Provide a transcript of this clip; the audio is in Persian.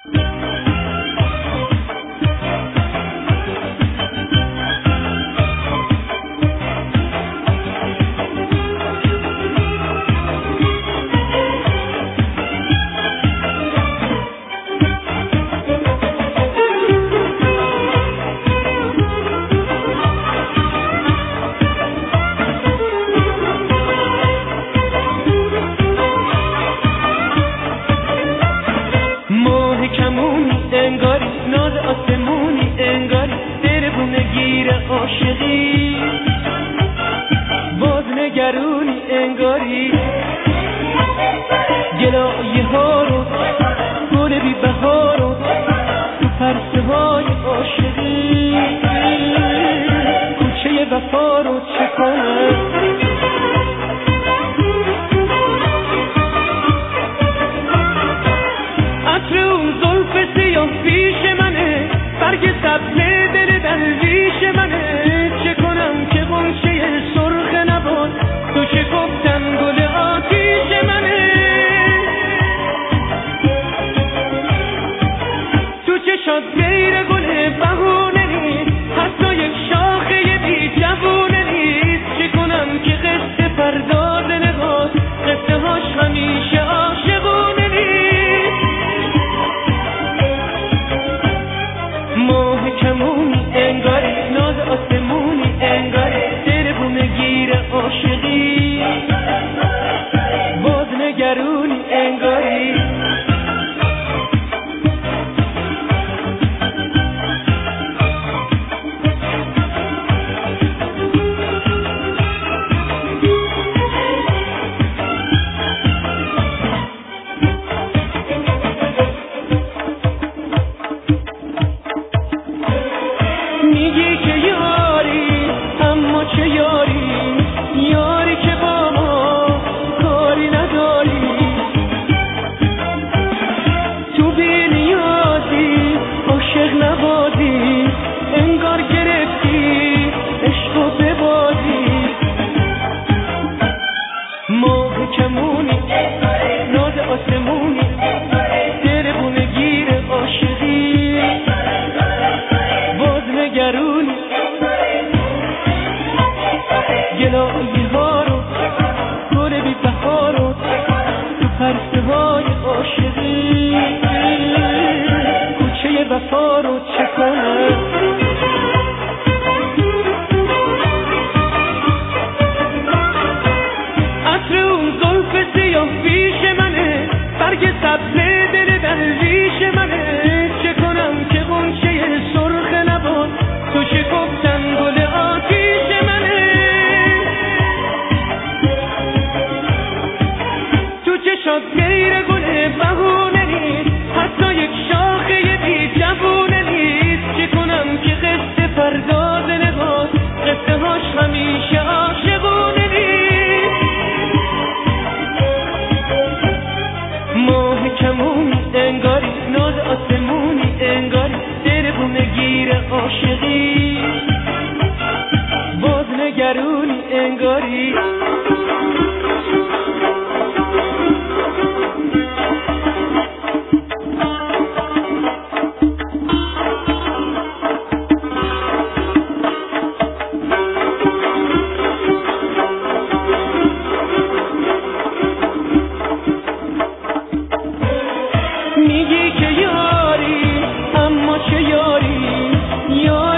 عاشقی باز نگرونی انگاری گلایه ها رو گل بی بهار رو تو پرسه های عاشقی کوچه وفا رو چه کنم عطر اون زلف سیاه پیش منه برگ سبز دل درویش منه چه کنم که غنچه سرخ نبات تو چه گفتم گل آتیش منه تو چه شاد غیر گل بهونه نیست حتی یک شاخه بی جوونه نیست چه کنم که قصه پرداز نگاه قصه هاش همیشه عاشقونه نیست ماه کمونی انگاری ناز آسمونی انگاری دل بوم گیر عاشقی باز نگرونی انگاری میگی که یاری اما چه یاری یاری که با ما کاری نداری تو بی نیازی عاشق نبازی انگار گرفتی عشقو ببازی ماه کمونی ناز آسمونی دل بوم گیر عاشقی باز نگرونی گلایه ها رو گل بی بهار رو تو پرسه های عاشقی کوچه وفا رو چه کنم عطر اون زلف سیاه پیش منه برگ سبز دل درویش منه چه کنم که غنچه سرخ نبات تو چه گفتم گل آتیش منه تو چه شاد غیر گل بهونه نیست حتی یک شاخه بی جوونه نیست چه کنم که قصه پرداز نگاه قصه هاش همیشه عاشقونه نیست ماه کمونی انگاری ناز آسمونی انگاری دل بوم گیر عاشقی باز نگرونی انگاری میگی که یاری اما چه یاری یاری